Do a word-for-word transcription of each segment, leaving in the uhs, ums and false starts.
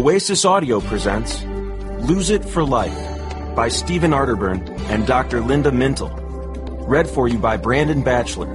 Oasis Audio presents Lose It for Life by Stephen Arterburn and Doctor Linda Mintle. Read for you by Brandon Batchelor.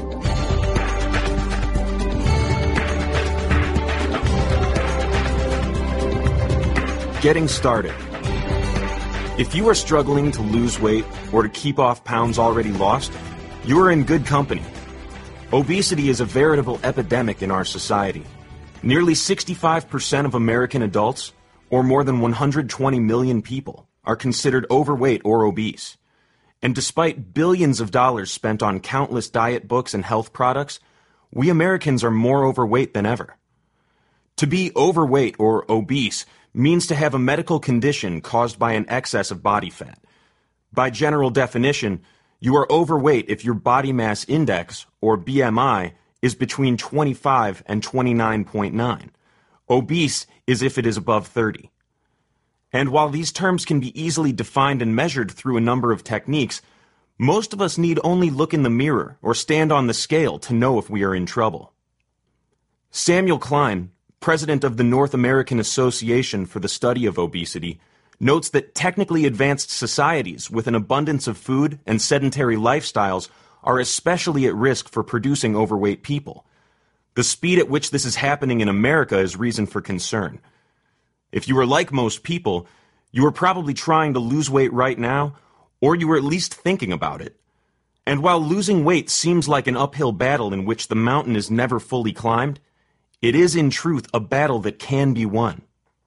Getting started. If you are struggling to lose weight or to keep off pounds already lost, you are in good company. Obesity is a veritable epidemic in our society. Nearly sixty-five percent of American adults, or more than one hundred twenty million people, are considered overweight or obese. And despite billions of dollars spent on countless diet books and health products, we Americans are more overweight than ever. To be overweight or obese means to have a medical condition caused by an excess of body fat. By general definition, you are overweight if your body mass index, or B M I, is between twenty-five and twenty-nine point nine. Obese is if it is above thirty. And while these terms can be easily defined and measured through a number of techniques, most of us need only look in the mirror or stand on the scale to know if we are in trouble. Samuel Klein, president of the North American Association for the Study of Obesity, notes that technically advanced societies with an abundance of food and sedentary lifestyles are especially at risk for producing overweight people. The speed at which this is happening in America is reason for concern. If you are like most people, you are probably trying to lose weight right now, or you are at least thinking about it. And while losing weight seems like an uphill battle in which the mountain is never fully climbed, it is in truth a battle that can be won.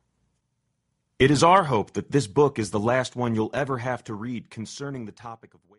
It is our hope that this book is the last one you'll ever have to read concerning the topic of weight.